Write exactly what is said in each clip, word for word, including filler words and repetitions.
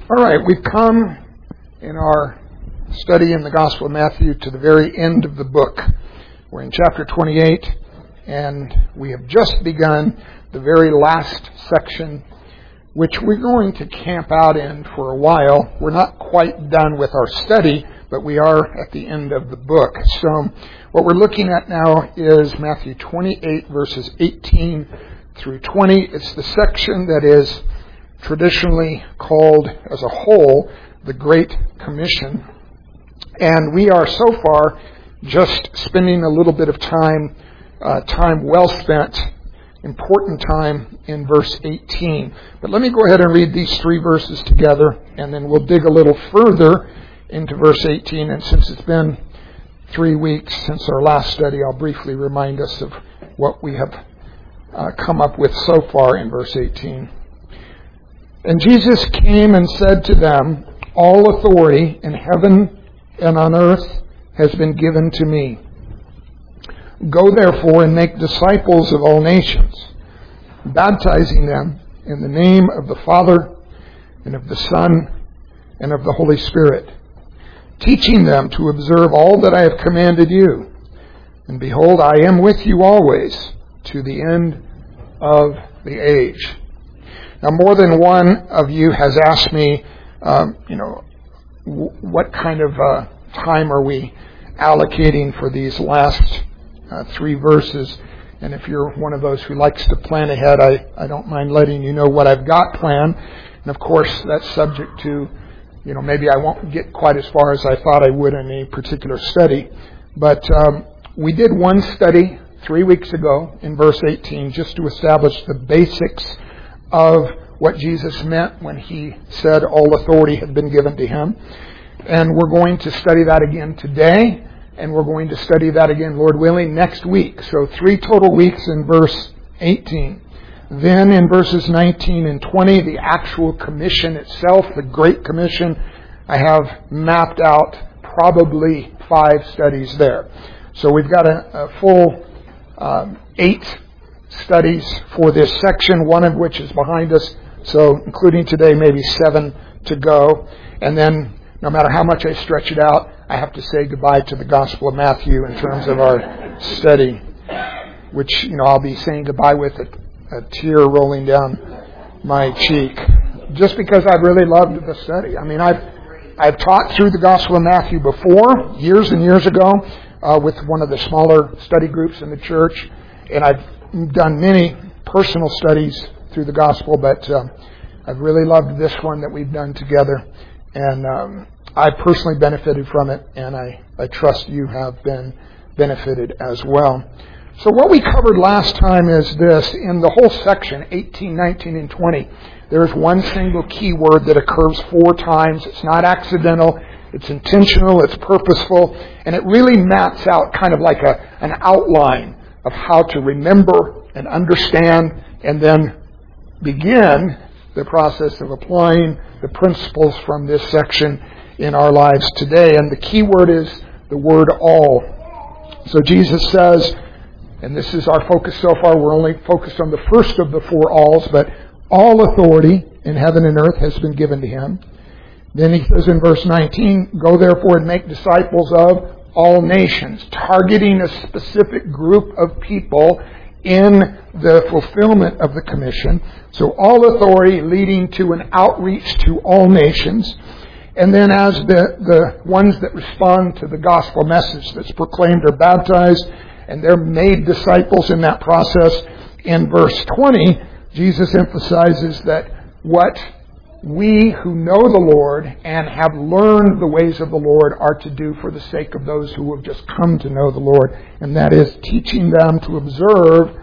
All right, we've come in our study in the Gospel of Matthew to the very end of the book. We're in chapter twenty-eight, and we have just begun the very last section, which we're going to camp out in for a while. We're not quite done with our study, but we are at the end of the book. So what we're looking at now is Matthew twenty-eight, verses eighteen through twenty. It's the section that is traditionally called as a whole the Great Commission. And we are so far just spending a little bit of time, uh, time well spent, important time in verse eighteen. But let me go ahead and read these three verses together, and then we'll dig a little further into verse eighteen. And since it's been three weeks since our last study, I'll briefly remind us of what we have uh, come up with so far in verse eighteen. And Jesus came and said to them, "All authority in heaven and on earth has been given to me. Go therefore and make disciples of all nations, baptizing them in the name of the Father and of the Son and of the Holy Spirit, teaching them to observe all that I have commanded you. And behold, I am with you always to the end of the age." Now, more than one of you has asked me, um, you know, w- what kind of uh, time are we allocating for these last uh, three verses? And if you're one of those who likes to plan ahead, I, I don't mind letting you know what I've got planned. And of course, that's subject to, you know, maybe I won't get quite as far as I thought I would in a particular study. But um, we did one study three weeks ago in verse eighteen just to establish the basics of what Jesus meant when he said all authority had been given to him. And we're going to study that again today, and we're going to study that again, Lord willing, next week. So three total weeks in verse eighteen. Then in verses nineteen and twenty, the actual commission itself, the Great Commission, I have mapped out probably five studies there. So we've got a, a full um, eight studies for this section, one of which is behind us. So including today, maybe seven to go. And then no matter how much I stretch it out, I have to say goodbye to the Gospel of Matthew in terms of our study, which, you know, I'll be saying goodbye with a, a tear rolling down my cheek, just because I've really loved the study. I mean, I've I've taught through the Gospel of Matthew before, years and years ago, uh, with one of the smaller study groups in the church, and I've done many personal studies through the Gospel, but uh, I've really loved this one that we've done together, and um, I personally benefited from it, and I, I trust you have been benefited as well. So what we covered last time is this. In the whole section, eighteen, nineteen, and twenty, there is one single key word that occurs four times. It's not accidental. It's intentional. It's purposeful. And it really maps out kind of like a an outline of how to remember and understand and then begin the process of applying the principles from this section in our lives today. And the key word is the word all. So Jesus says, and this is our focus so far, we're only focused on the first of the four alls, but all authority in heaven and earth has been given to him. Then he says in verse nineteen, "Go therefore and make disciples of all nations," targeting a specific group of people in the fulfillment of the commission. So all authority leading to an outreach to all nations. And then as the, the ones that respond to the gospel message that's proclaimed are baptized, and they're made disciples in that process. In verse twenty, Jesus emphasizes that what we who know the Lord and have learned the ways of the Lord are to do for the sake of those who have just come to know the Lord. And that is teaching them to observe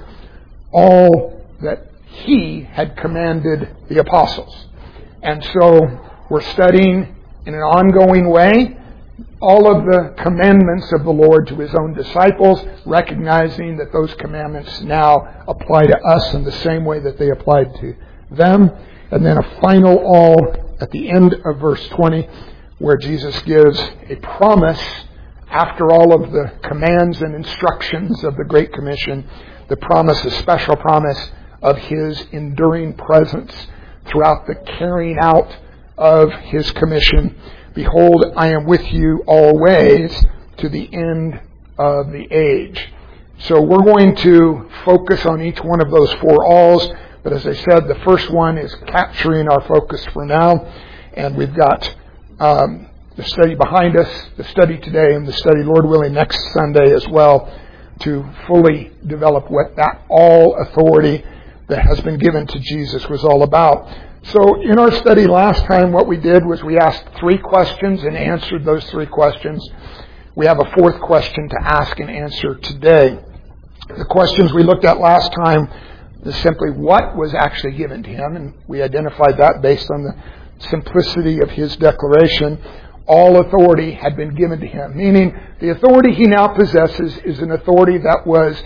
all that He had commanded the apostles. And so we're studying in an ongoing way all of the commandments of the Lord to His own disciples, recognizing that those commandments now apply to us in the same way that they applied to them. And then a final all at the end of verse twenty, where Jesus gives a promise after all of the commands and instructions of the Great Commission, the promise, a special promise of His enduring presence throughout the carrying out of His commission. Behold, I am with you always to the end of the age. So we're going to focus on each one of those four alls. But as I said, the first one is capturing our focus for now. And we've got um, the study behind us, the study today, and the study, Lord willing, next Sunday as well, to fully develop what that all authority that has been given to Jesus was all about. So in our study last time, what we did was we asked three questions and answered those three questions. We have a fourth question to ask and answer today. The questions we looked at last time is simply what was actually given to Him, and we identified that based on the simplicity of His declaration. All authority had been given to Him, meaning the authority He now possesses is an authority that was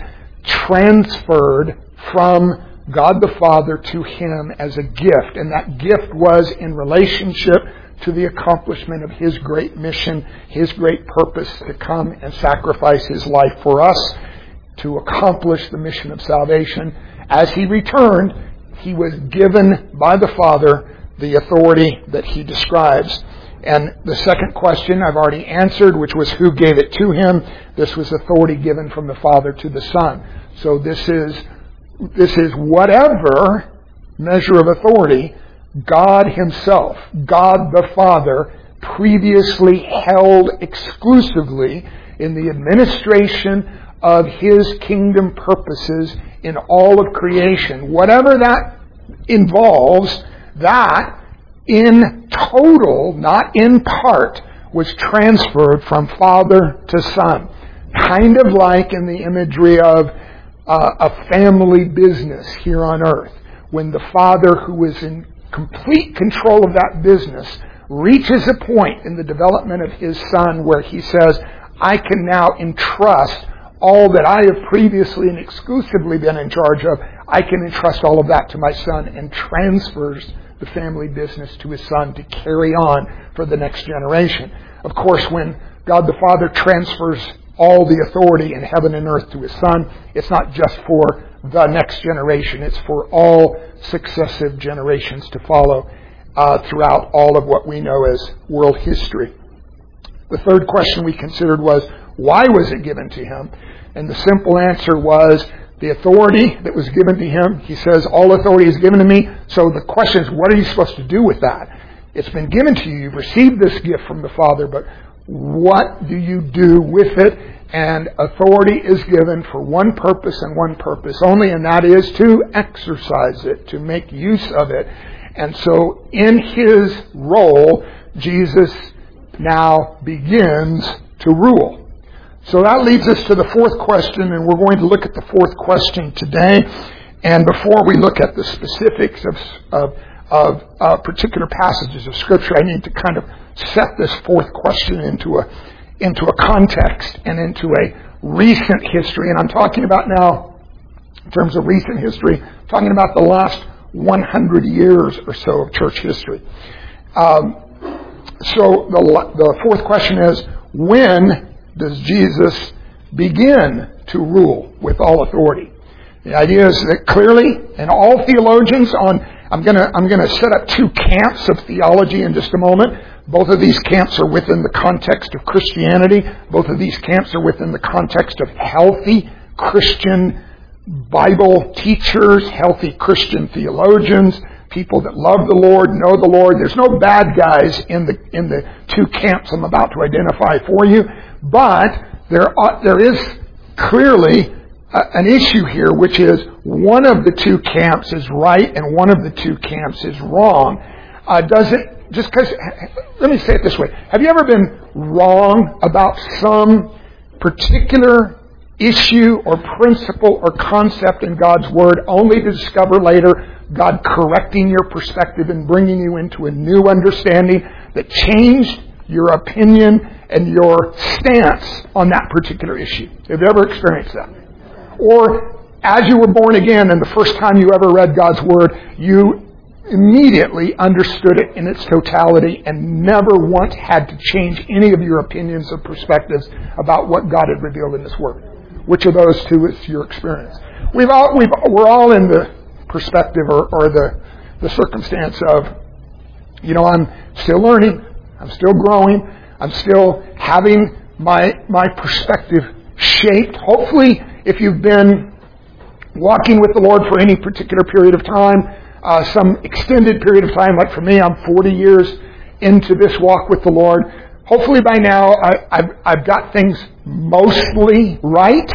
transferred from God the Father to Him as a gift, and that gift was in relationship to the accomplishment of His great mission, His great purpose to come and sacrifice His life for us to accomplish the mission of salvation. As He returned, He was given by the Father the authority that He describes. And the second question I've already answered, which was who gave it to Him. This was authority given from the Father to the Son. So this is This is whatever measure of authority God Himself, God the Father, previously held exclusively in the administration of His kingdom purposes in all of creation. Whatever that involves, that in total, not in part, was transferred from Father to Son. Kind of like in the imagery of Uh, a family business here on earth, when the father who is in complete control of that business reaches a point in the development of his son where he says, I can now entrust all that I have previously and exclusively been in charge of, I can entrust all of that to my son, and transfers the family business to his son to carry on for the next generation. Of course, when God the Father transfers all the authority in heaven and earth to His Son, it's not just for the next generation, it's for all successive generations to follow uh, throughout all of what we know as world history. The third question we considered was, why was it given to Him? And the simple answer was, the authority that was given to Him, He says, all authority is given to me. So the question is, what are you supposed to do with that? It's been given to you. You've received this gift from the Father, but what do you do with it? And authority is given for one purpose and one purpose only, and that is to exercise it, to make use of it. And so in His role, Jesus now begins to rule. So that leads us to the fourth question, and we're going to look at the fourth question today. And before we look at the specifics of, of, of uh, particular passages of Scripture, I need to kind of set this fourth question into a into a context and into a recent history. And I'm talking about now, in terms of recent history, I'm talking about the last one hundred years or so of church history. Um, so the, the fourth question is, when does Jesus begin to rule with all authority? The idea is that clearly, and all theologians on, I'm going to I'm going to set up two camps of theology in just a moment. Both of these camps are within the context of Christianity. Both of these camps are within the context of healthy Christian Bible teachers, healthy Christian theologians, people that love the Lord, know the Lord. There's no bad guys in the in the two camps I'm about to identify for you, but there are, there is clearly a, an issue here, which is one of the two camps is right and one of the two camps is wrong. Uh, does it just because? Let me say it this way: have you ever been wrong about some particular issue or principle or concept in God's Word, only to discover later God correcting your perspective and bringing you into a new understanding that changed your opinion and your stance on that particular issue? Have you ever experienced that? Or as you were born again and the first time you ever read God's Word, you immediately understood it in its totality and never once had to change any of your opinions or perspectives about what God had revealed in His Word? Which of those two is your experience? We've all, we've, we're all in the perspective or, or the, the circumstance of You know, I'm still learning. I'm still growing. I'm still having my my perspective shaped. Hopefully, if you've been walking with the Lord for any particular period of time, uh, some extended period of time, like for me, I'm forty years into this walk with the Lord. Hopefully by now, I, I've, I've got things mostly right.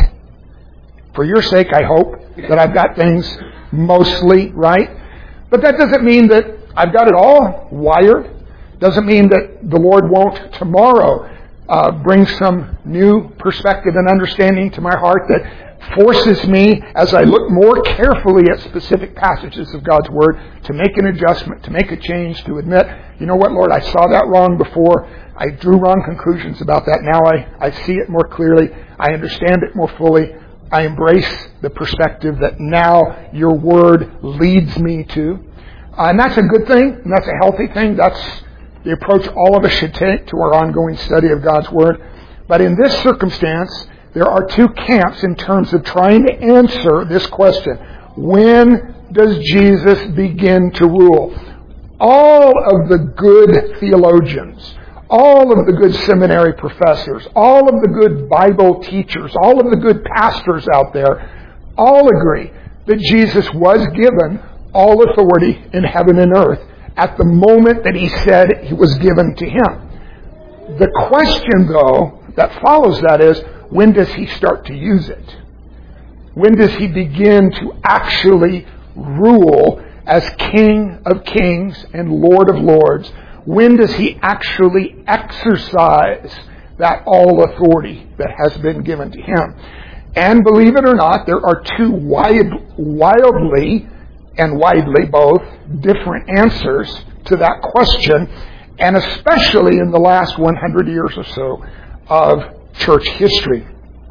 For your sake, I hope that I've got things mostly right. But that doesn't mean that I've got it all wired. Doesn't mean that the Lord won't tomorrow uh, bring some new perspective and understanding to my heart that forces me, as I look more carefully at specific passages of God's Word, to make an adjustment, to make a change, to admit, you know what, Lord, I saw that wrong before. I drew wrong conclusions about that. Now I, I see it more clearly. I understand it more fully. I embrace the perspective that now your Word leads me to. Uh, and that's a good thing, and that's a healthy thing. That's the approach all of us should take to our ongoing study of God's Word. But in this circumstance, there are two camps in terms of trying to answer this question. When does Jesus begin to rule? All of the good theologians, all of the good seminary professors, all of the good Bible teachers, all of the good pastors out there, all agree that Jesus was given all authority in heaven and earth at the moment that he said it was given to him. The question, though, that follows that is, when does he start to use it? When does he begin to actually rule as King of Kings and Lord of Lords? When does he actually exercise that all authority that has been given to him? And believe it or not, there are two wide, wildly and widely both different answers to that question, and especially in the last one hundred years or so of church history.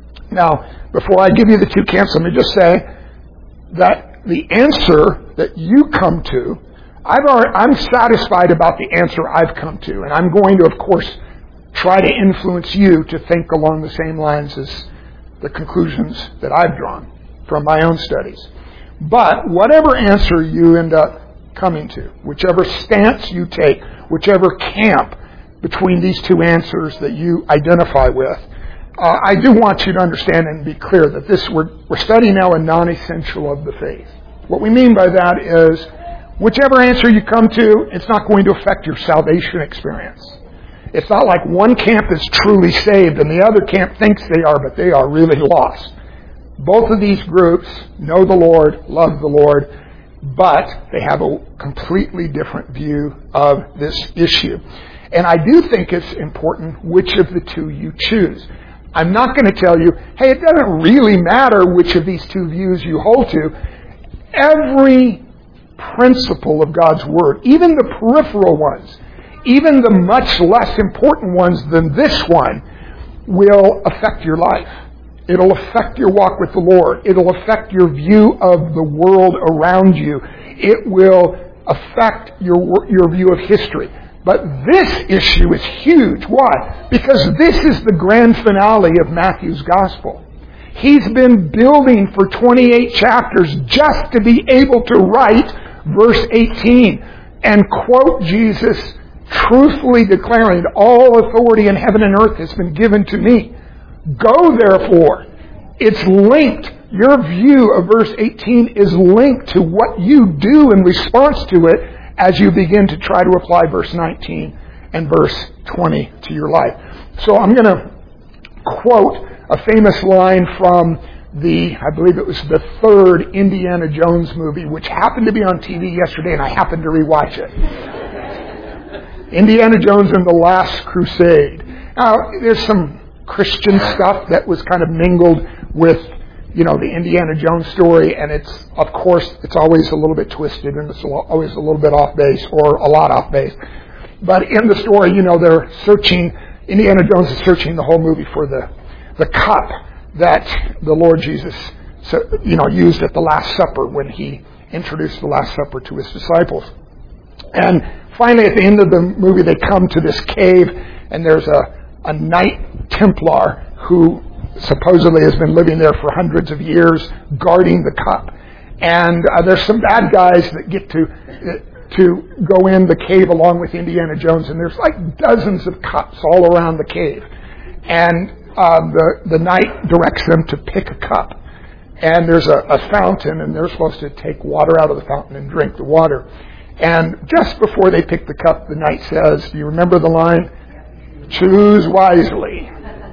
Now, before I give you the two camps, let me just say that the answer that you come to, I've already, I'm satisfied about the answer I've come to, and I'm going to, of course, try to influence you to think along the same lines as the conclusions that I've drawn from my own studies. But whatever answer you end up coming to, whichever stance you take, whichever camp between these two answers that you identify with, uh, I do want you to understand and be clear that this we're, we're studying now a non-essential of the faith. What we mean by that is, whichever answer you come to, it's not going to affect your salvation experience. It's not like one camp is truly saved and the other camp thinks they are, but they are really lost. Both of these groups know the Lord, love the Lord, but they have a completely different view of this issue. And I do think it's important which of the two you choose. I'm not going to tell you, hey, it doesn't really matter which of these two views you hold to. Every principle of God's Word, even the peripheral ones, even the much less important ones than this one, will affect your life. It'll affect your walk with the Lord. It'll affect your view of the world around you. It will affect your your view of history. But this issue is huge. Why? Because this is the grand finale of Matthew's Gospel. He's been building for twenty-eight chapters just to be able to write verse eighteen and quote Jesus, truthfully declaring, all authority in heaven and earth has been given to me. Go, therefore. It's linked. Your view of verse eighteen is linked to what you do in response to it as you begin to try to apply verse nineteen and verse twenty to your life. So I'm going to quote a famous line from the, I believe it was the third Indiana Jones movie, which happened to be on T V yesterday, and I happened to rewatch it. Indiana Jones and the Last Crusade. Now, there's some Christian stuff that was kind of mingled with, you know, the Indiana Jones story, and it's, of course, it's always a little bit twisted, and it's always a little bit off base, or a lot off base. But in the story, you know, they're searching, Indiana Jones is searching the whole movie for the, the cup that the Lord Jesus, you know, used at the Last Supper when he introduced the Last Supper to his disciples. And finally, at the end of the movie, they come to this cave, and there's a a Knight Templar who supposedly has been living there for hundreds of years, guarding the cup. And uh, there's some bad guys that get to to go in the cave along with Indiana Jones, and there's like dozens of cups all around the cave. And uh, the, the knight directs them to pick a cup. And there's a, a fountain, and they're supposed to take water out of the fountain and drink the water. And just before they pick the cup, the knight says, do you remember the line? Choose wisely.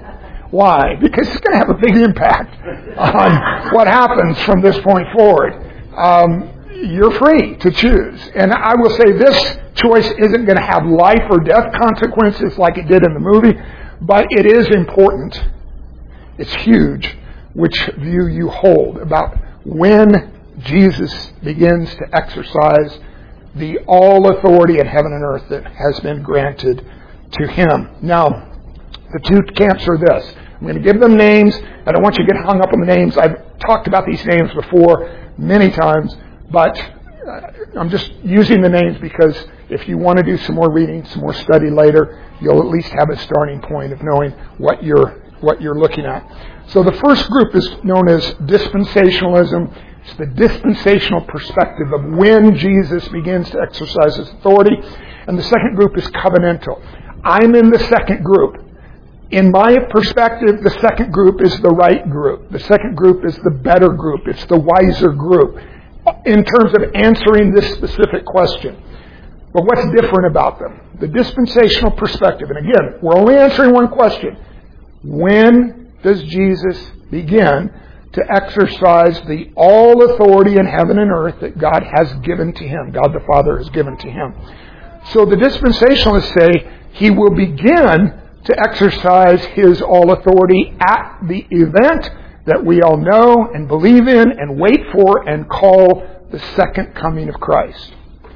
Why? Because it's going to have a big impact on what happens from this point forward. Um, you're free to choose. And I will say this choice isn't going to have life or death consequences like it did in the movie, but it is important. It's huge which view you hold about when Jesus begins to exercise the all authority in heaven and earth that has been granted to him. Now, the two camps are this. I'm going to give them names. I don't want you to get hung up on the names. I've talked about these names before many times, but I'm just using the names because if you want to do some more reading, some more study later, you'll at least have a starting point of knowing what you're what you're looking at. So the first group is known as dispensationalism. It's the dispensational perspective of when Jesus begins to exercise his authority. And the second group is covenantal. I'm in the second group. In my perspective, the second group is the right group. The second group is the better group. It's the wiser group in terms of answering this specific question. But what's different about them? The dispensational perspective. And again, we're only answering one question. When does Jesus begin to exercise the all authority in heaven and earth that God has given to him, God the Father has given to him? So the dispensationalists say he will begin to exercise his all authority at the event that we all know and believe in and wait for and call the second coming of Christ.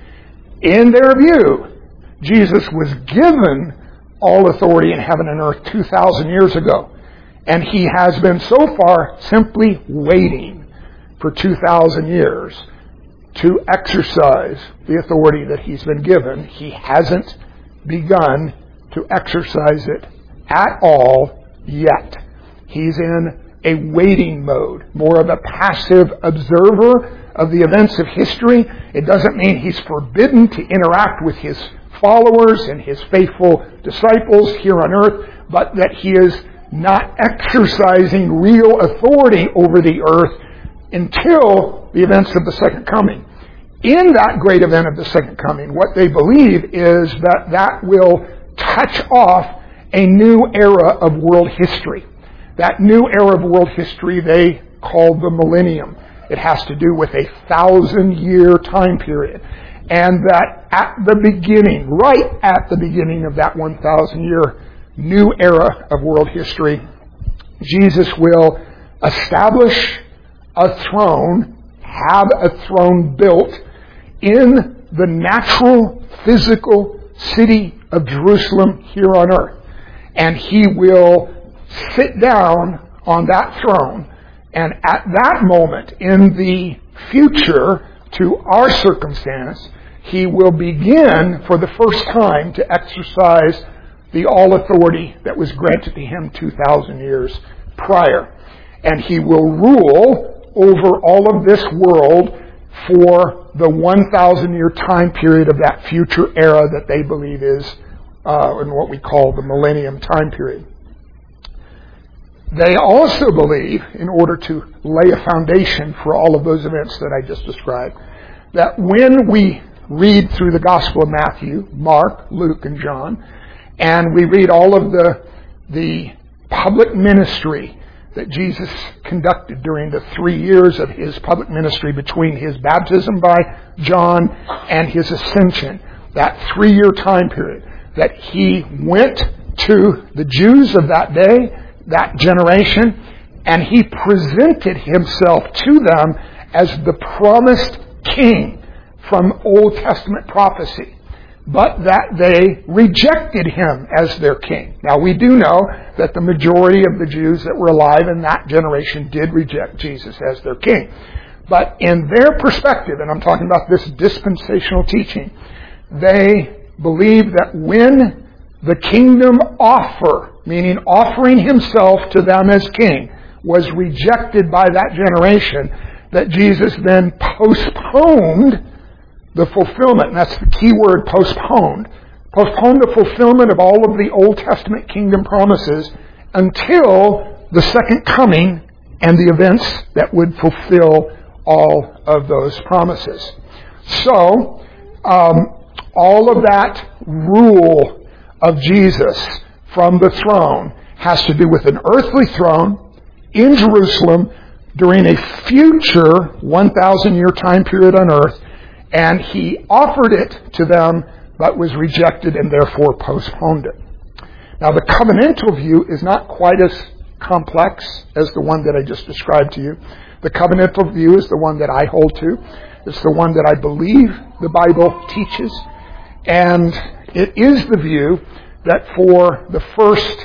In their view, Jesus was given all authority in heaven and earth two thousand years ago. And he has been so far simply waiting for two thousand years to exercise the authority that he's been given. He hasn't begun to exercise it at all yet. He's in a waiting mode, more of a passive observer of the events of history. It doesn't mean he's forbidden to interact with his followers and his faithful disciples here on earth, but that he is not exercising real authority over the earth until the events of the second coming. In that great event of the second coming, what they believe is that that will touch off a new era of world history. That new era of world history they call the millennium. It has to do with a thousand-year time period. And that at the beginning, right at the beginning of that one thousand year new era of world history, Jesus will establish a throne, have a throne built in the natural, physical city of Jerusalem here on earth. And he will sit down on that throne, and at that moment in the future to our circumstance, he will begin for the first time to exercise the all authority that was granted to him two thousand years prior. And he will rule over all of this world for the one thousand year time period of that future era that they believe is uh, in what we call the millennium time period. They also believe, in order to lay a foundation for all of those events that I just described, that when we read through the Gospel of Matthew, Mark, Luke, and John, and we read all of the the public ministry that Jesus conducted during the three years of his public ministry between his baptism by John and his ascension, that three-year time period, that he went to the Jews of that day, that generation, and he presented himself to them as the promised king from Old Testament prophecy, but that they rejected him as their king. Now, we do know that the majority of the Jews that were alive in that generation did reject Jesus as their king. But in their perspective, and I'm talking about this dispensational teaching, they believe that when the kingdom offer, meaning offering himself to them as king, was rejected by that generation, that Jesus then postponed the fulfillment, and that's the key word, postponed, postponed the fulfillment of all of the Old Testament kingdom promises until the second coming and the events that would fulfill all of those promises. So, um, all of that rule of Jesus from the throne has to do with an earthly throne in Jerusalem during a future one thousand year time period on earth, and he offered it to them but was rejected and therefore postponed it. Now the covenantal view is not quite as complex as the one that I just described to you. The covenantal view is the one that I hold to. It's the one that I believe the Bible teaches. And it is the view that for the first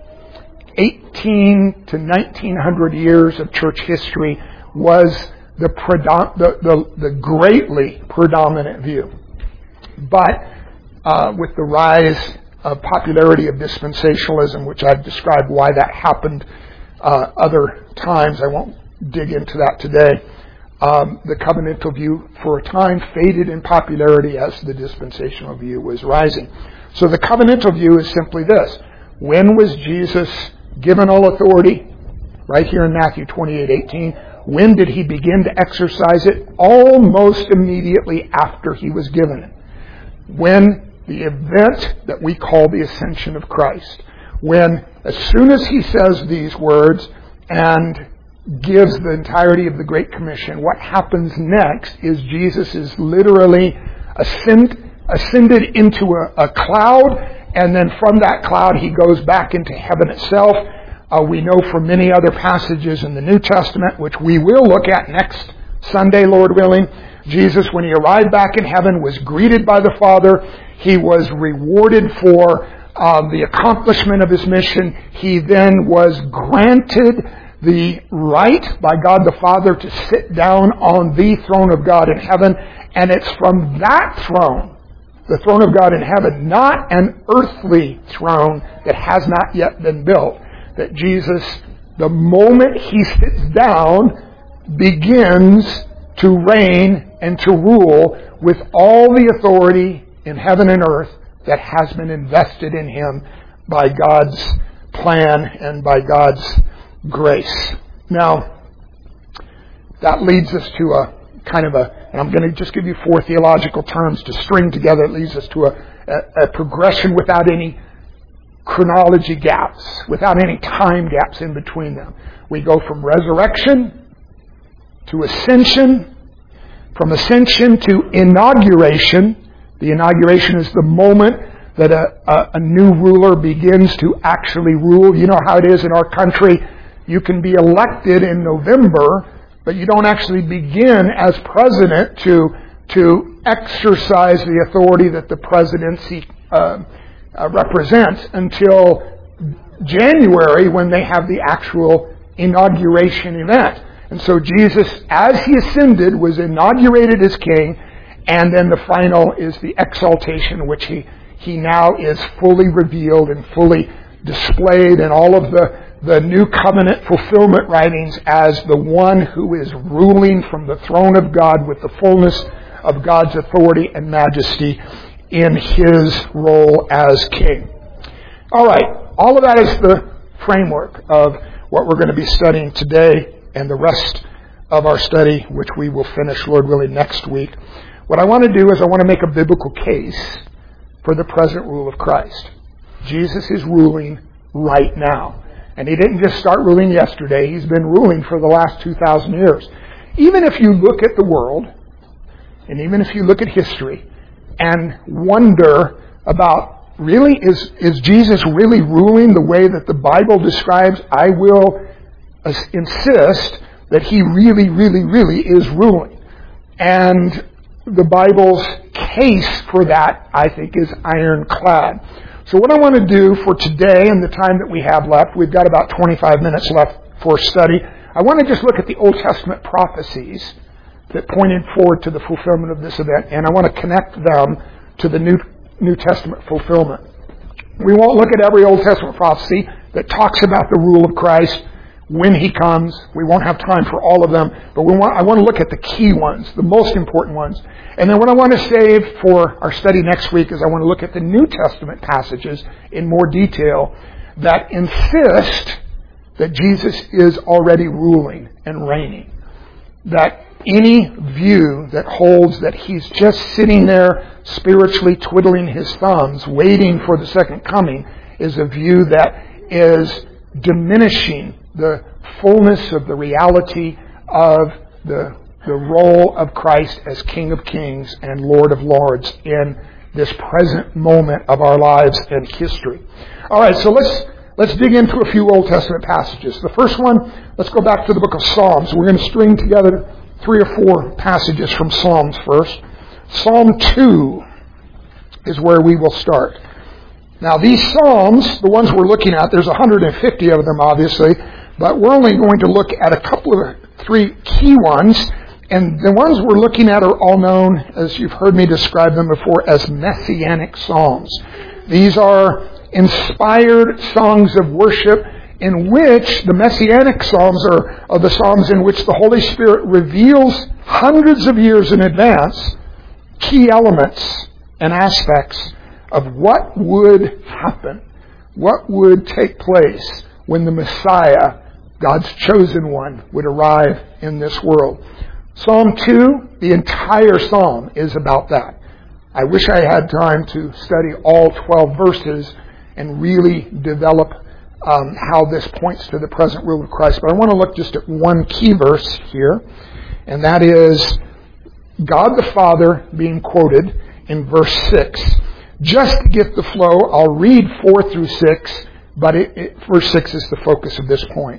eighteen to nineteen hundred years of church history was the, predom- the, the, the greatly predominant view. But uh, with the rise of popularity of dispensationalism, which I've described why that happened uh, other times, I won't dig into that today. Um, the covenantal view for a time faded in popularity as the dispensational view was rising. So the covenantal view is simply this. When was Jesus given all authority? Right here in Matthew twenty-eight eighteen. When did he begin to exercise it? Almost immediately after he was given it. When the event that we call the ascension of Christ. When, as soon as he says these words and gives the entirety of the Great Commission, what happens next is Jesus is literally ascend, ascended into a, a cloud, and then from that cloud he goes back into heaven itself. Uh, we know from many other passages in the New Testament, which we will look at next Sunday, Lord willing, Jesus, when he arrived back in heaven, was greeted by the Father. He was rewarded for uh, the accomplishment of his mission. He then was granted the right by God the Father to sit down on the throne of God in heaven. And it's from that throne, the throne of God in heaven, not an earthly throne that has not yet been built, that Jesus, the moment he sits down, begins to reign and to rule with all the authority in heaven and earth that has been invested in him by God's plan and by God's grace. Now, that leads us to a kind of a, and I'm going to just give you four theological terms to string together. It leads us to a, a, a progression without any chronology gaps, without any time gaps in between them. We go from resurrection to ascension, from ascension to inauguration. The inauguration is the moment that a, a, a new ruler begins to actually rule. You know how it is in our country. You can be elected in November, but you don't actually begin as president to to exercise the authority that the presidency uh, uh, represents until January, when they have the actual inauguration event. And so Jesus, as he ascended, was inaugurated as king, and then the final is the exaltation, in which he, he now is fully revealed and fully displayed in all of the, the new covenant fulfillment writings as the one who is ruling from the throne of God with the fullness of God's authority and majesty in his role as king. All right, all of that is the framework of what we're going to be studying today and the rest of our study, which we will finish, Lord willing, next week. What I want to do is I want to make a biblical case for the present rule of Christ. Jesus is ruling right now. And he didn't just start ruling yesterday. He's been ruling for the last two thousand years. Even if you look at the world, and even if you look at history, and wonder about, really, is, is Jesus really ruling the way that the Bible describes? I will insist that he really, really, really is ruling. And the Bible's case for that, I think, is ironclad. So what I want to do for today and the time that we have left, we've got about twenty-five minutes left for study. I want to just look at the Old Testament prophecies that pointed forward to the fulfillment of this event, and I want to connect them to the New, New Testament fulfillment. We won't look at every Old Testament prophecy that talks about the rule of Christ. when He comes. We won't have time for all of them, but we want, I want to look at the key ones, the most important ones. And then what I want to save for our study next week is I want to look at the New Testament passages in more detail that insist that Jesus is already ruling and reigning. That any view that holds that He's just sitting there spiritually twiddling His thumbs, waiting for the second coming, is a view that is diminishing the fullness of the reality of the, the role of Christ as King of Kings and Lord of Lords in this present moment of our lives and history. All right, so let's let's dig into a few Old Testament passages. The first one, let's go back to the book of Psalms. We're going to string together three or four passages from Psalms first. Psalm two is where we will start. Now, these Psalms, the ones we're looking at, there's one hundred fifty of them, obviously, but we're only going to look at a couple of three key ones, and the ones we're looking at are all known, as you've heard me describe them before, as Messianic Psalms. These are inspired songs of worship in which the Messianic Psalms are, are the Psalms in which the Holy Spirit reveals hundreds of years in advance key elements and aspects of what would happen, what would take place when the Messiah, God's chosen one, would arrive in this world. Psalm two, the entire psalm is about that. I wish I had time to study all twelve verses and really develop um, how this points to the present rule of Christ. But I want to look just at one key verse here, and that is God the Father being quoted in verse six. Just to get the flow, I'll read four through six, but it, it, verse six is the focus of this point.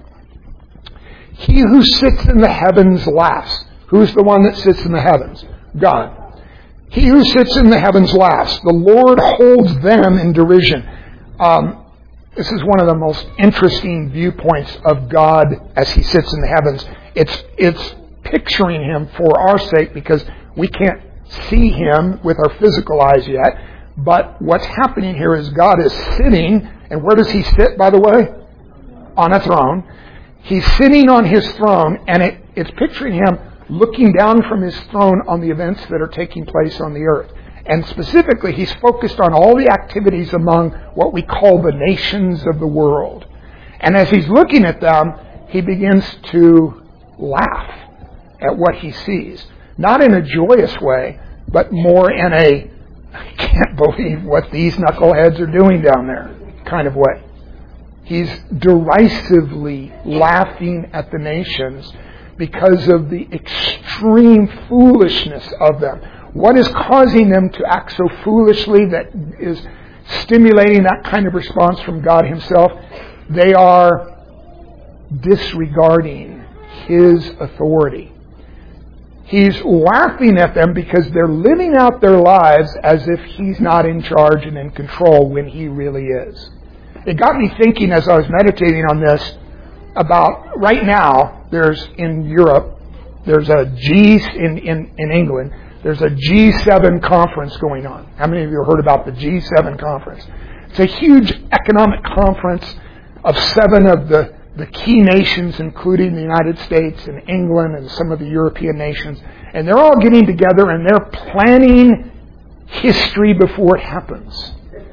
He who sits in the heavens laughs. Who's the one that sits in the heavens? God. He who sits in the heavens laughs. The Lord holds them in derision. Um, this is one of the most interesting viewpoints of God as He sits in the heavens. It's, it's picturing Him for our sake because we can't see Him with our physical eyes yet. But what's happening here is God is sitting, and where does He sit, by the way? On a throne. He's sitting on His throne, and it, it's picturing Him looking down from His throne on the events that are taking place on the earth. And specifically, He's focused on all the activities among what we call the nations of the world. And as He's looking at them, He begins to laugh at what He sees. Not in a joyous way, but more in a, I can't believe what these knuckleheads are doing down there kind of way. He's derisively laughing at the nations because of the extreme foolishness of them. What is causing them to act so foolishly that is stimulating that kind of response from God Himself? They are disregarding His authority. He's laughing at them because they're living out their lives as if He's not in charge and in control when He really is. It got me thinking as I was meditating on this about right now, there's in Europe, there's a G, in, in, in England, there's a G seven conference going on. How many of you have heard about the G seven conference? It's a huge economic conference of seven of the the key nations, including the United States and England and some of the European nations. And they're all getting together and they're planning history before it happens.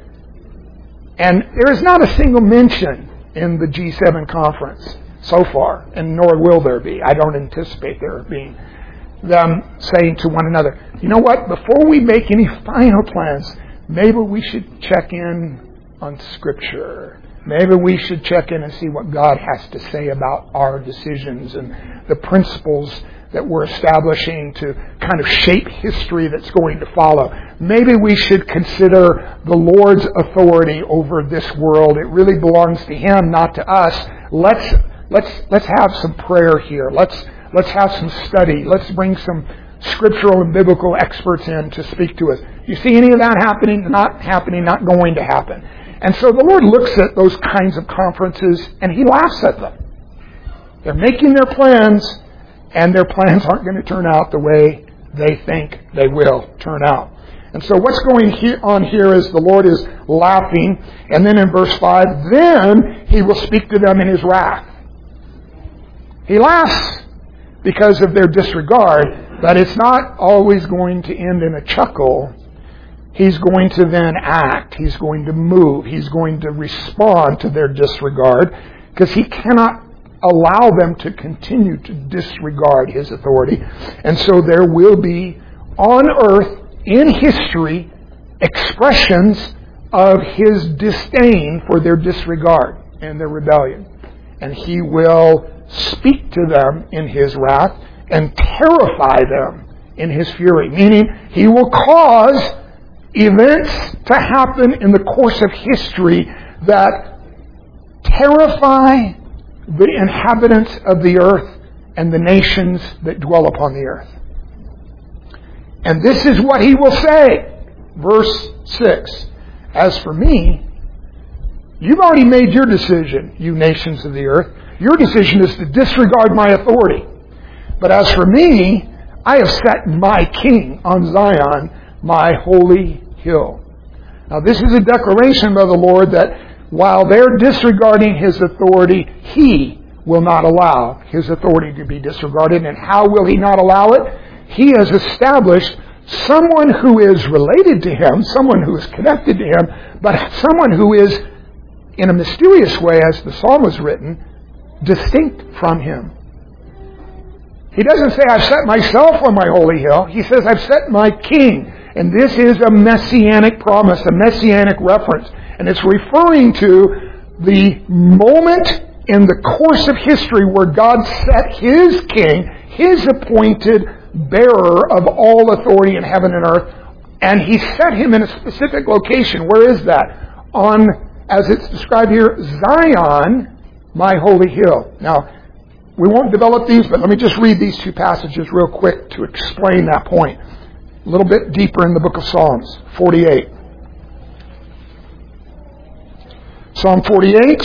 And there is not a single mention in the G seven conference so far, and nor will there be. I don't anticipate there being. Them saying to one another, you know what, before we make any final plans, maybe we should check in on Scripture. Maybe we should check in and see what God has to say about our decisions and the principles that we're establishing to kind of shape history that's going to follow. Maybe we should consider the Lord's authority over this world. It really belongs to Him, not to us. Let's let's let's have some prayer here. Let's let's have some study. Let's bring some scriptural and biblical experts in to speak to us. You see any of that happening? Not happening, not going to happen. And so the Lord looks at those kinds of conferences and He laughs at them. They're making their plans, and their plans aren't going to turn out the way they think they will turn out. And so what's going on here is the Lord is laughing, and then in verse five, then He will speak to them in His wrath. He laughs because of their disregard, but it's not always going to end in a chuckle. He's going to then act. He's going to move. He's going to respond to their disregard because he cannot allow them to continue to disregard his authority. And so there will be on earth, in history, expressions of his disdain for their disregard and their rebellion. And he will speak to them in his wrath and terrify them in his fury. Meaning, he will cause events to happen in the course of history that terrify the inhabitants of the earth and the nations that dwell upon the earth. And this is what he will say. Verse six. As for me, you've already made your decision, you nations of the earth. Your decision is to disregard my authority. But as for me, I have set my king on Zion, my holy hill. Now this is a declaration by the Lord that while they're disregarding his authority, he will not allow his authority to be disregarded. And how will he not allow it? He has established someone who is related to him, someone who is connected to him, but someone who is, in a mysterious way, as the psalm was written, distinct from him. He doesn't say, I've set myself on my holy hill. He says, I've set my king. And this is a messianic promise, a messianic reference. And it's referring to the moment in the course of history where God set his king, his appointed bearer of all authority in heaven and earth, and he set him in a specific location. Where is that? On, as it's described here, Zion, my holy hill. Now, we won't develop these, but let me just read these two passages real quick to explain that point. A little bit deeper in the book of Psalms, forty-eight. Psalm forty-eight,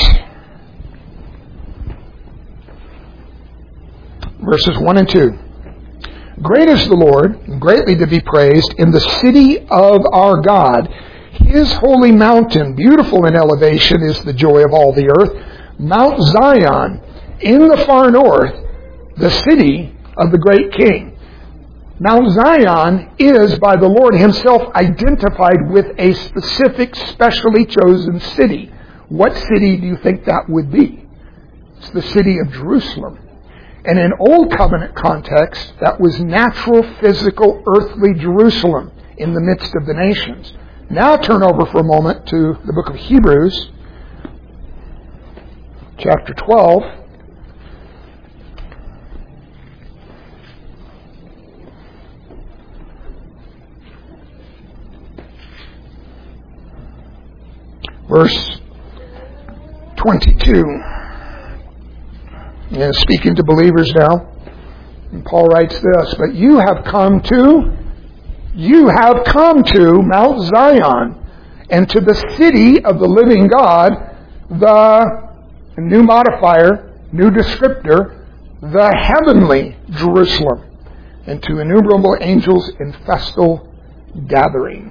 verses one and two. Great is the Lord, and greatly to be praised, in the city of our God. His holy mountain, beautiful in elevation, is the joy of all the earth. Mount Zion, in the far north, the city of the great King. Mount Zion is, by the Lord himself, identified with a specific, specially chosen city. What city do you think that would be? It's the city of Jerusalem. And in Old Covenant context, that was natural, physical, earthly Jerusalem in the midst of the nations. Now turn over for a moment to the book of Hebrews, chapter twelve. Verse twenty-two. And speaking to believers now, and Paul writes this, but you have come to, you have come to Mount Zion, and to the city of the living God, the new modifier, new descriptor, the heavenly Jerusalem, and to innumerable angels in festal gathering.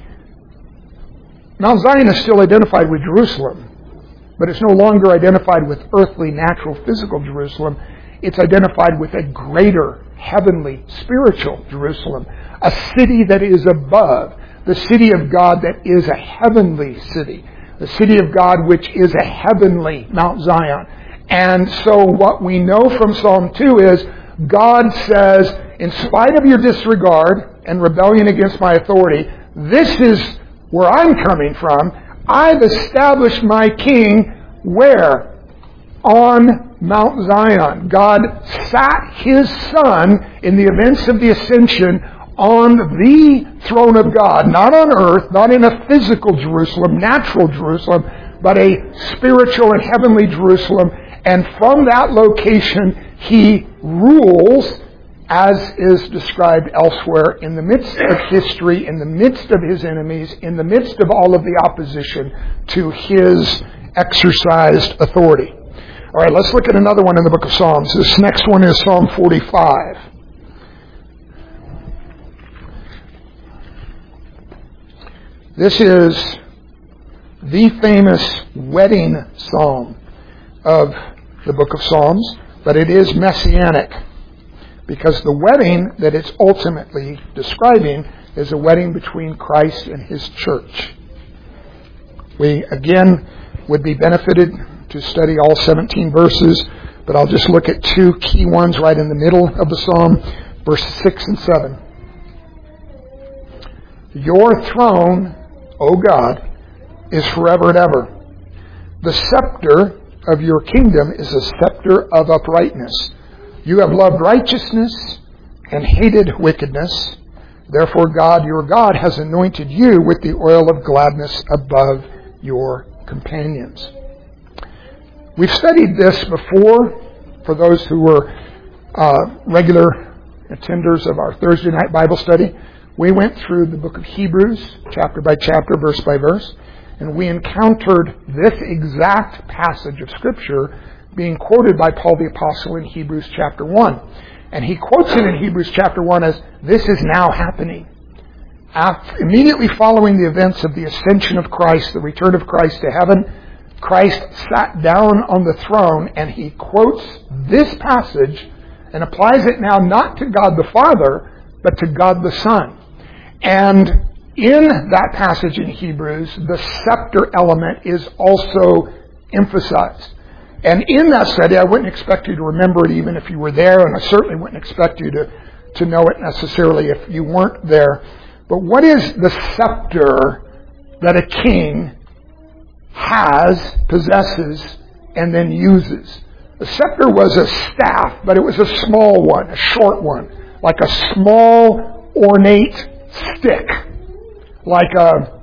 Mount Zion is still identified with Jerusalem, but it's no longer identified with earthly, natural, physical Jerusalem. It's identified with a greater, heavenly, spiritual Jerusalem, a city that is above, the city of God that is a heavenly city, the city of God which is a heavenly Mount Zion. And so what we know from Psalm two is God says, in spite of your disregard and rebellion against my authority, this is where I'm coming from. I've established my king where? On Mount Zion. God sat his Son in the events of the ascension on the throne of God, not on earth, not in a physical Jerusalem, natural Jerusalem, but a spiritual and heavenly Jerusalem. And from that location, he rules, as is described elsewhere, in the midst of history, in the midst of his enemies, in the midst of all of the opposition to his exercised authority. All right, let's look at another one in the book of Psalms. This next one is Psalm forty-five. This is the famous wedding psalm of the book of Psalms. but it is messianic, because the wedding that it's ultimately describing is a wedding between Christ and His church. We, again, would be benefited to study all seventeen verses, but I'll just look at two key ones right in the middle of the psalm, verses six and seven. Your throne, O God, is forever and ever. The scepter of your kingdom is a scepter of uprightness. You have loved righteousness and hated wickedness. Therefore God, your God, has anointed you with the oil of gladness above your companions. We've studied this before for those who were uh, regular attenders of our Thursday night Bible study. We went through the book of Hebrews, chapter by chapter, verse by verse, and we encountered this exact passage of Scripture being quoted by Paul the Apostle in Hebrews chapter one. And he quotes it in Hebrews chapter one as, this is now happening. After, immediately following the events of the ascension of Christ, the return of Christ to heaven, Christ sat down on the throne, and he quotes this passage and applies it now not to God the Father, but to God the Son. And in that passage in Hebrews, the scepter element is also emphasized. And in that study, I wouldn't expect you to remember it even if you were there, and I certainly wouldn't expect you to, to know it necessarily if you weren't there. But what is the scepter that a king has, possesses, and then uses? The scepter was a staff, but it was a small one, a short one, like a small, ornate stick. Like a,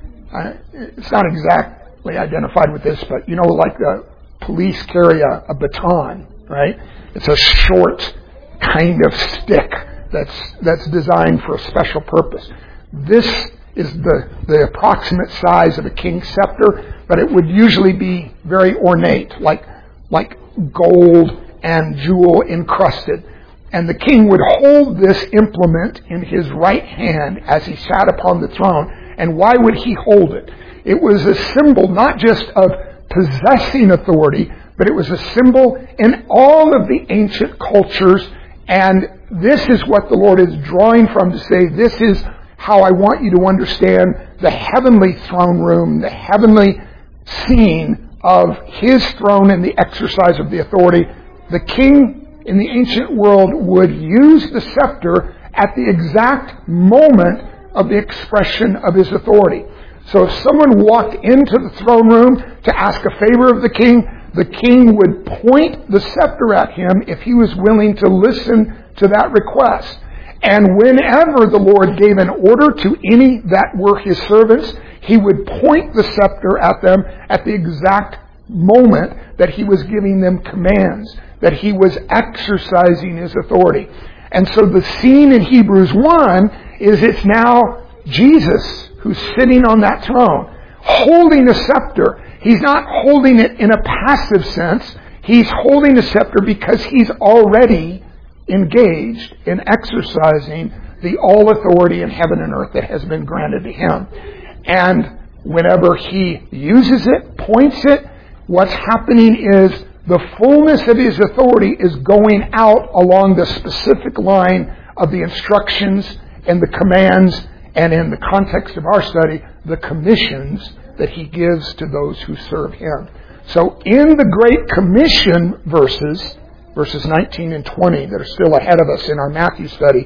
it's not exactly identified with this, but you know, like the police carry a, a baton, right? It's a short kind of stick that's that's designed for a special purpose. This is the, the approximate size of a king's scepter, but it would usually be very ornate, like like gold and jewel encrusted. And the king would hold this implement in his right hand as he sat upon the throne. And why would he hold it? It was a symbol not just of possessing authority, but it was a symbol in all of the ancient cultures. And this is what the Lord is drawing from to say, this is how I want you to understand the heavenly throne room, the heavenly scene of His throne and the exercise of the authority. The king in the ancient world would use the scepter at the exact moment of the expression of his authority. So if someone walked into the throne room to ask a favor of the king, the king would point the scepter at him if he was willing to listen to that request. And whenever the Lord gave an order to any that were His servants, He would point the scepter at them at the exact moment that He was giving them commands, that He was exercising His authority. And so the scene in Hebrews one is it's now Jesus who's sitting on that throne, holding a scepter. He's not holding it in a passive sense. He's holding a scepter because He's already engaged in exercising the all authority in heaven and earth that has been granted to Him. And whenever He uses it, points it, what's happening is the fullness of His authority is going out along the specific line of the instructions and the commands, and in the context of our study, the commissions that He gives to those who serve Him. So in the Great Commission verses, verses nineteen and twenty that are still ahead of us in our Matthew study,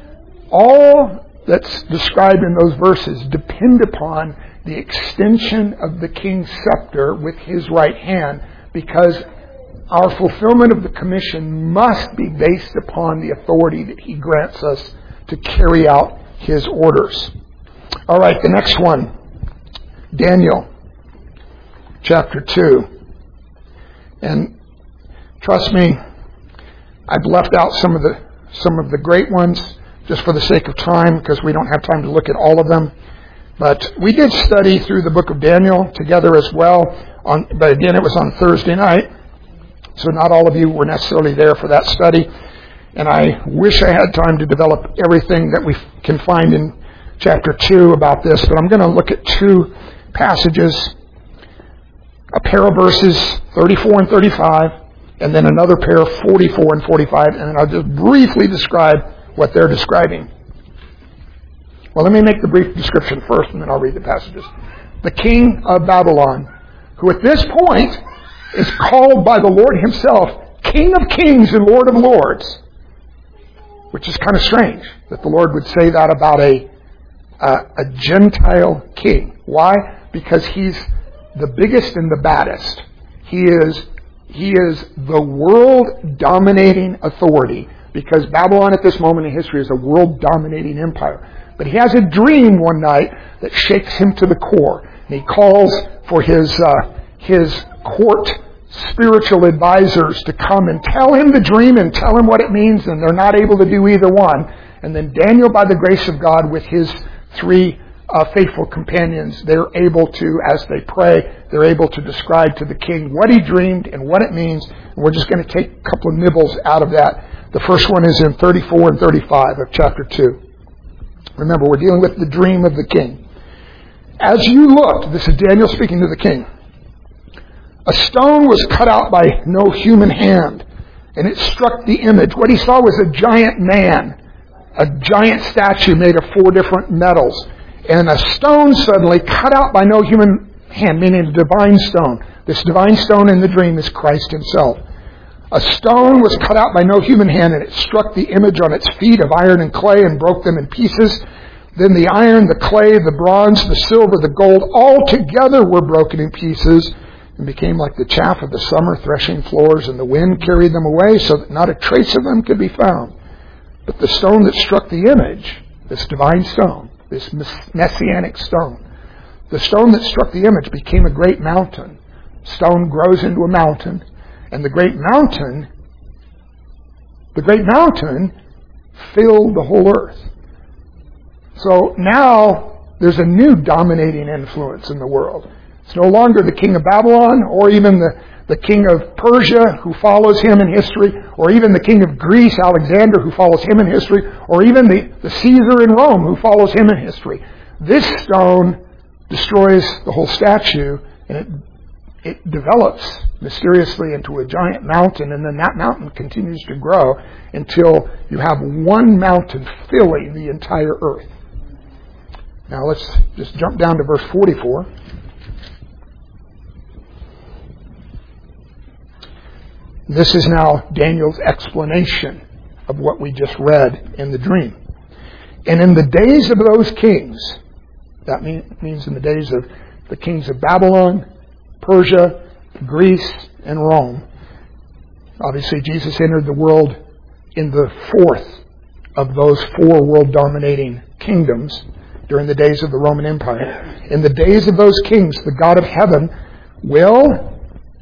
all that's described in those verses depend upon the extension of the king's scepter with his right hand, because our fulfillment of the commission must be based upon the authority that He grants us to carry out His orders. All right, the next one, Daniel, chapter two. And trust me, I've left out some of the some of the great ones just for the sake of time, because we don't have time to look at all of them. But we did study through the book of Daniel together as well. On, but again, it was on Thursday night, so not all of you were necessarily there for that study. And I wish I had time to develop everything that we can find in chapter two about this. But I'm going to look at two passages, a pair of verses, thirty-four and thirty-five, and then another pair, forty-four and forty-five, and then I'll just briefly describe what they're describing. Well, let me make the brief description first, and then I'll read the passages. The king of Babylon, who at this point is called by the Lord himself King of Kings and Lord of Lords, which is kind of strange that the Lord would say that about a, a, a Gentile king. Why? Because he's the biggest and the baddest. He is, he is the world-dominating authority, because Babylon at this moment in history is a world-dominating empire. But he has a dream one night that shakes him to the core. And he calls for his uh, his court spiritual advisors to come and tell him the dream and tell him what it means, and they're not able to do either one. And then Daniel, by the grace of God, with his three uh, faithful companions, they're able to, as they pray, they're able to describe to the king what he dreamed and what it means. And we're just going to take a couple of nibbles out of that. The first one is in thirty-four and thirty-five of chapter two. Remember, we're dealing with the dream of the king. As you looked, this is Daniel speaking to the king, a stone was cut out by no human hand, and it struck the image. What he saw was a giant man, a giant statue made of four different metals, and a stone suddenly cut out by no human hand, meaning a divine stone. This divine stone in the dream is Christ himself. A stone was cut out by no human hand, and it struck the image on its feet of iron and clay and broke them in pieces. Then the iron, the clay, the bronze, the silver, the gold, all together were broken in pieces and became like the chaff of the summer threshing floors, and the wind carried them away so that not a trace of them could be found. But the stone that struck the image, this divine stone, this messianic stone, the stone that struck the image became a great mountain. Stone grows into a mountain. And the great mountain, the great mountain filled the whole earth. So now there's a new dominating influence in the world. It's no longer the king of Babylon, or even the, the king of Persia who follows him in history, or even the king of Greece, Alexander, who follows him in history, or even the, the Caesar in Rome who follows him in history. This stone destroys the whole statue, and it It develops mysteriously into a giant mountain, and then that mountain continues to grow until you have one mountain filling the entire earth. Now let's just jump down to verse forty-four. This is now Daniel's explanation of what we just read in the dream. And in the days of those kings, that mean, means in the days of the kings of Babylon, Persia, Greece, and Rome. Obviously, Jesus entered the world in the fourth of those four world-dominating kingdoms during the days of the Roman Empire. In the days of those kings, the God of heaven will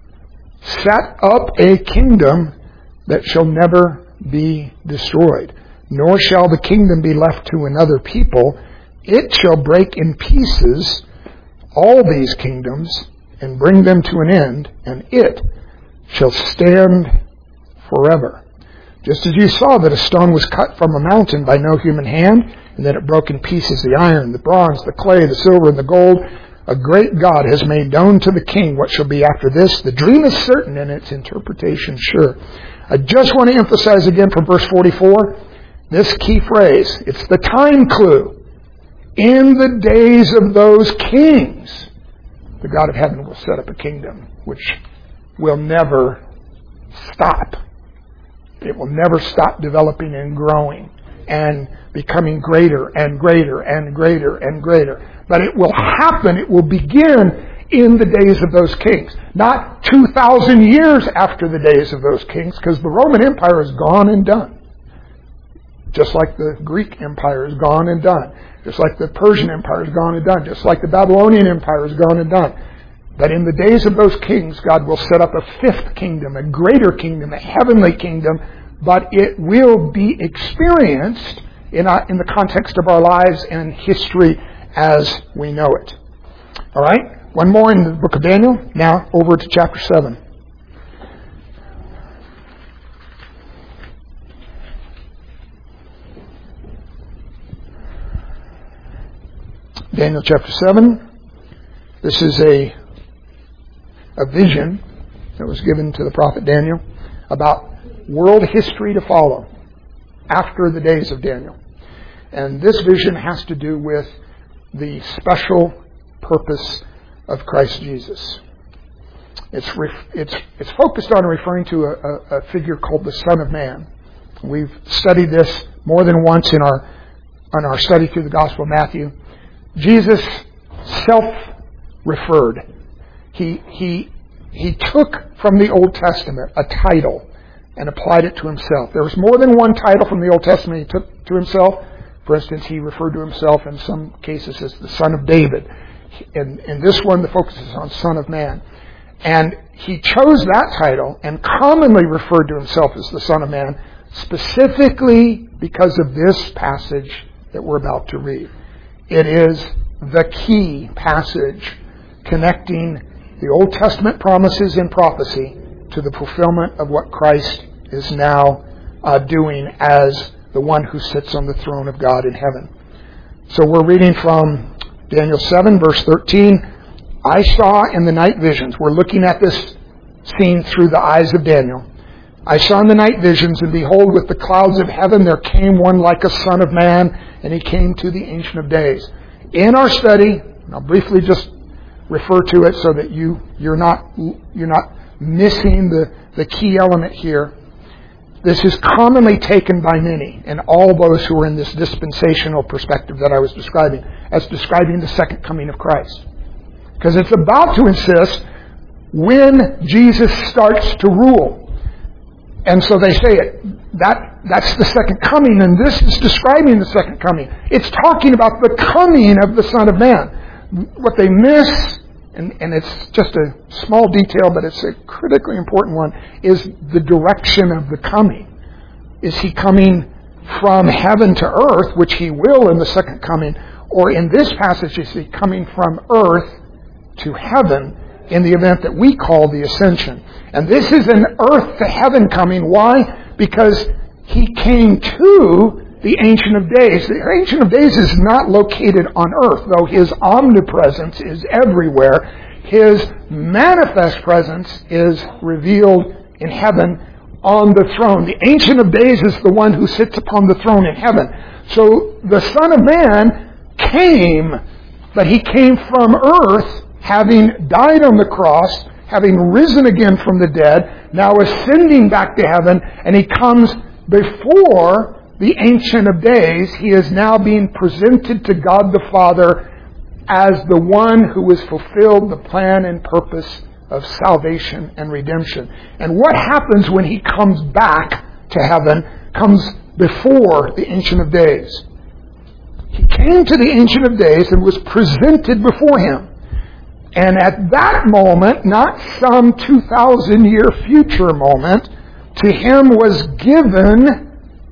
set up a kingdom that shall never be destroyed, nor shall the kingdom be left to another people. It shall break in pieces all these kingdoms and bring them to an end, and it shall stand forever. Just as you saw that a stone was cut from a mountain by no human hand, and that it broke in pieces the iron, the bronze, the clay, the silver, and the gold, a great God has made known to the king what shall be after this. The dream is certain, and its interpretation sure. I just want to emphasize again from verse forty-four, this key phrase. It's the time clue. In the days of those kings, the God of heaven will set up a kingdom which will never stop. It will never stop developing and growing and becoming greater and greater and greater and greater. But it will happen, it will begin in the days of those kings. Not two thousand years after the days of those kings, because the Roman Empire is gone and done. Just like the Greek Empire is gone and done. Just like the Persian Empire is gone and done. Just like the Babylonian Empire is gone and done. But in the days of those kings, God will set up a fifth kingdom, a greater kingdom, a heavenly kingdom, but it will be experienced in, our, in the context of our lives and history as we know it. All right? One more in the book of Daniel. Now over to chapter seven. Daniel chapter seven. This is a, a vision that was given to the prophet Daniel. about world history to follow after the days of Daniel. And this vision has to do with the special purpose of Christ Jesus. It's ref- it's it's focused on referring to a, a, a figure called the Son of Man. We've studied this more than once in our on our study through the Gospel of Matthew. Jesus self-referred. He he he took from the Old Testament a title and applied it to himself. There was more than one title from the Old Testament he took to himself. For instance, he referred to himself in some cases as the Son of David. In, in this one, the focus is on Son of Man. And he chose that title and commonly referred to himself as the Son of Man specifically because of this passage that we're about to read. It is the key passage connecting the Old Testament promises and prophecy to the fulfillment of what Christ is now uh, doing as the one who sits on the throne of God in heaven. So we're reading from Daniel seven, verse thirteen. I saw in the night visions. We're looking at this scene through the eyes of Daniel. I saw in the night visions, and behold, with the clouds of heaven there came one like a son of man, and he came to the Ancient of Days. In our study, and I'll briefly just refer to it so that you, you're not you're not missing the, the key element here. This is commonly taken by many, and all those who are in this dispensational perspective that I was describing, as describing the second coming of Christ. Because it's about to insist when Jesus starts to rule. And so they say it, that that's the second coming, and this is describing the second coming. It's talking about the coming of the Son of Man. What they miss, and, and it's just a small detail, but it's a critically important one, is the direction of the coming. Is he coming from heaven to earth, which he will in the second coming, or in this passage is he coming from earth to heaven in the event that we call the ascension? And this is an earth to heaven coming. Why? Because he came to the Ancient of Days. The Ancient of Days is not located on earth, though his omnipresence is everywhere. His manifest presence is revealed in heaven on the throne. The Ancient of Days is the one who sits upon the throne in heaven. So the Son of Man came, but he came from earth, having died on the cross, having risen again from the dead, now ascending back to heaven, and he comes before the Ancient of Days. He is now being presented to God the Father as the one who has fulfilled the plan and purpose of salvation and redemption. And what happens when he comes back to heaven, comes before the Ancient of Days? He came to the Ancient of Days and was presented before him. And at that moment, not some two thousand year future moment, to him was given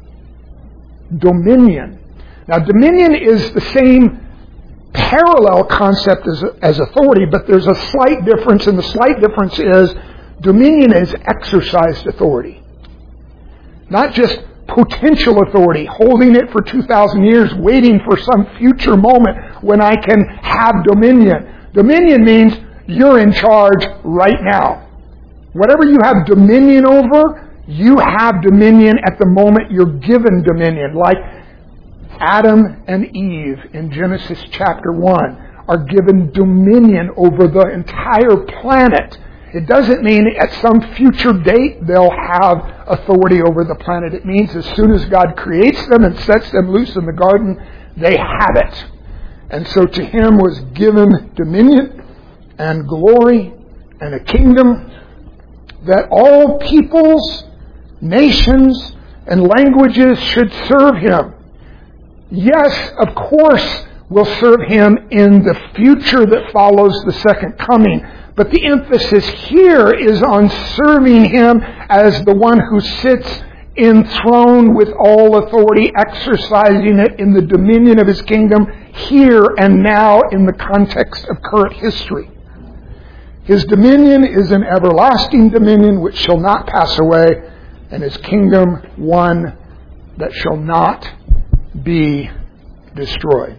dominion. Now, dominion is the same parallel concept as, as authority, but there's a slight difference, and the slight difference is dominion is exercised authority. Not just potential authority, holding it for two thousand years, waiting for some future moment when I can have dominion. Dominion means you're in charge right now. Whatever you have dominion over, you have dominion at the moment you're given dominion. Like Adam and Eve in Genesis chapter one are given dominion over the entire planet. It doesn't mean at some future date they'll have authority over the planet. It means as soon as God creates them and sets them loose in the garden, they have it. And so to him was given dominion and glory and a kingdom that all peoples, nations, and languages should serve him. Yes, of course, we'll serve him in the future that follows the second coming. But the emphasis here is on serving him as the one who sits enthroned with all authority, exercising it in the dominion of his kingdom here and now in the context of current history. His dominion is an everlasting dominion which shall not pass away, and his kingdom one that shall not be destroyed.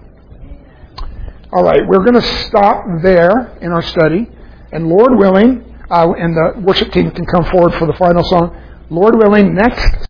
All right, we're going to stop there in our study, and Lord willing, uh, and the worship team can come forward for the final song. Lord willing, next